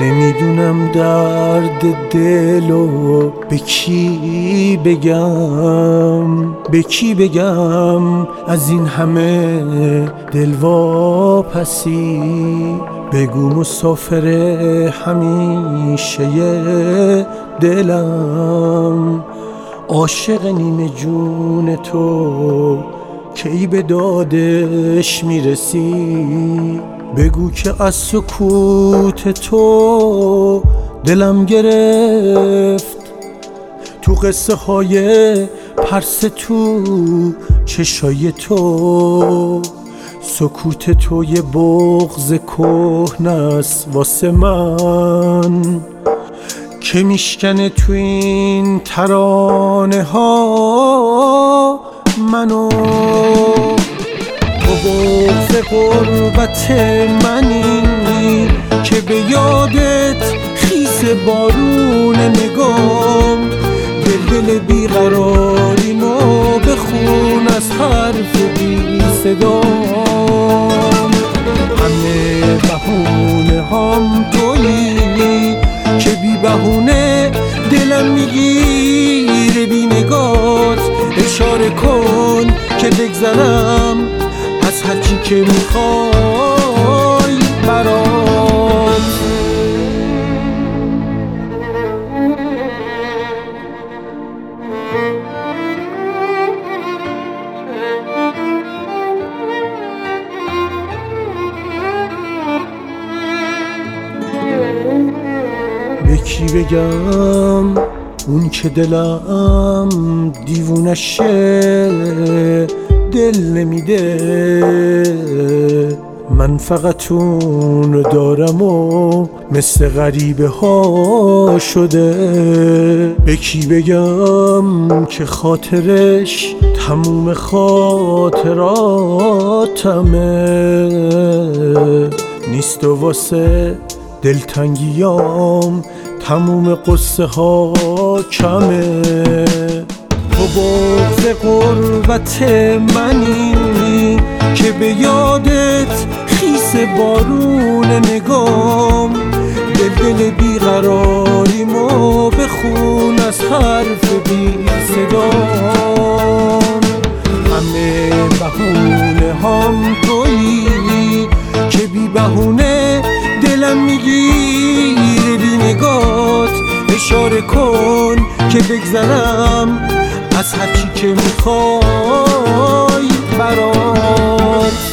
نمیدونم درد دلو به کی بگم از این همه دلواپسی. بگو مسافر همیشه دلم، عاشق نیمه جون تو کی به دادش میرسی. بگو که از سکوت تو دلم گرفت، تو قصه های پرس تو چشای تو. سکوت تو یه بغض کهنه‌ست واسه من که میشکنه تو این ترانه ها منو. تو بغض غربت منی که به یادت خیس بارون نگام. دل بیقراریمو بخون از حرف بی صدام. همه بهونه هم تویی که بی بهونه دلم میگیره بی نگات. اشاره کن که بگذرم از هرچی که میخوای برات. به کی بگم اون که دلم دیوونشه دل نمیده. من فقط اون دارم و مثل غریبه ها شده. به کی بگم که خاطرش تموم خاطراتمه نیست و واسه دلتنگیام تموم قصه ها کمه. تو بغض غربت منی که به یادت خیس بارون نگام. دل بیقراریمو بخون از حرف بی صدام. همه بهونه هم تویی که بی بهونه دلم میگیره بی نگات. اشاره کن که بگذرم از هرچی که میخوای برات.